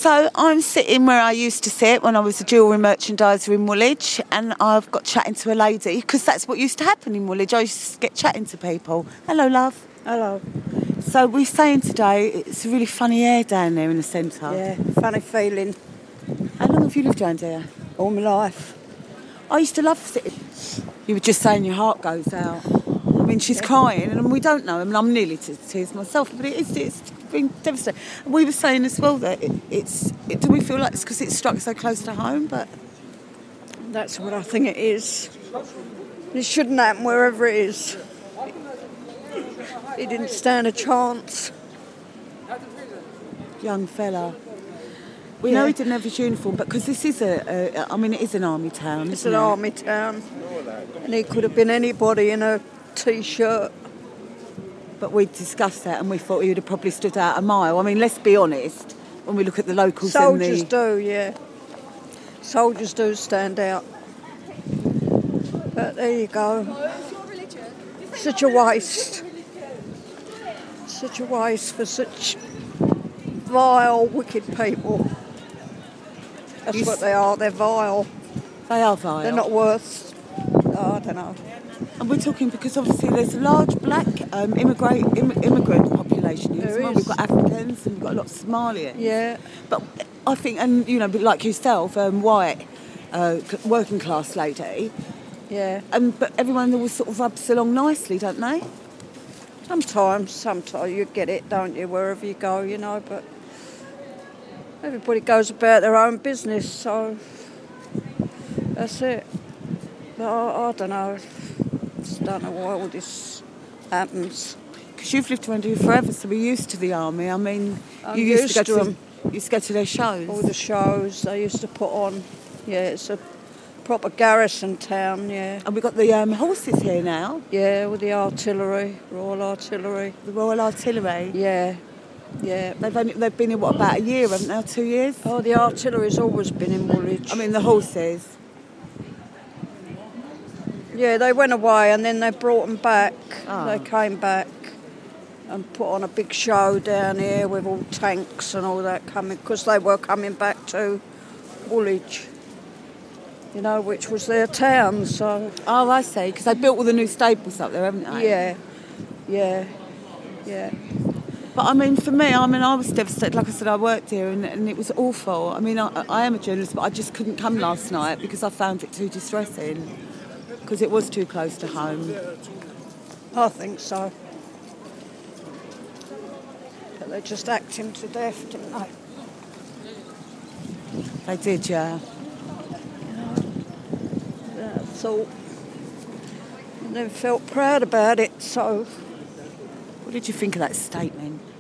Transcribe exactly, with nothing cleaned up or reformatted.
So I'm sitting where I used to sit when I was a jewellery merchandiser in Woolwich, and I've got chatting to a lady, because that's what used to happen in Woolwich. I used to get chatting to people. Hello, love. Hello. So we're saying today it's a really funny air down there in the centre. Yeah, funny feeling. How long have you lived around here? All my life. I used to love sitting. You were just saying your heart goes out. I mean, she's crying, and we don't know. I mean, I'm nearly to tears myself, but it is, it's been devastating. We were saying as well that it, it's. It, do we feel like it's because it's struck so close to home? But That's what I think it is. It shouldn't happen wherever it is. He didn't stand a chance. young fella. We Yeah. know he didn't have his uniform, but because this is a, a, I mean, it is an army town. It's isn't an it? army town. And he could have been anybody in a T-shirt. But we discussed that, and we thought he would have probably stood out a mile. I mean, let's be honest. When we look at the locals, Soldiers and the... do, yeah. Soldiers do stand out. But there you go. Such a waste. Such a waste for such vile, wicked people. That's You what s- they are. They're vile. they are vile. They're not worth. Oh, I don't know. And we're talking because obviously there's a large black um, immigrant im- immigrant population here as There well. is. We've got Africans and we've got a lot of Somalians. Yeah. But I think, and you know, like yourself, um, white, uh, c- working class lady, Yeah. and but everyone always sort of rubs along nicely, don't they? Sometimes, sometimes you get it, don't you, wherever you go, you know, but everybody goes about their own business, so that's it. But I, I don't know. Just don't know why all this happens. Because you've lived around here forever, so we're used to the army. I mean, I'm you used, used to go to to, them. you used to go to their shows. All the shows they used to put on. Yeah, it's a proper garrison town, yeah. And we've got the um, horses here now, Yeah, with the artillery, Royal Artillery. the Royal Artillery. Yeah, yeah. They've only, they've been here what, about a year, haven't they? Two years. Oh, the artillery's always been in Woolwich. I mean, the horses. Yeah, they went away and then they brought them back. Oh. They came back and put on a big show down here with all tanks and all that coming, because they were coming back to Woolwich, you know, which was their town, so... Oh, I see. Because they built all the new stables up there, haven't they? Yeah, yeah, yeah. But I mean, for me, I mean, I was devastated. Like I said, I worked here, and, and it was awful. I mean, I, I am a journalist, but I just couldn't come last night because I found it too distressing. Because it was too close to home. I think so. But they just act him to death, didn't they? They did, yeah. I thought, and then felt proud about it, so... What did you think of that statement?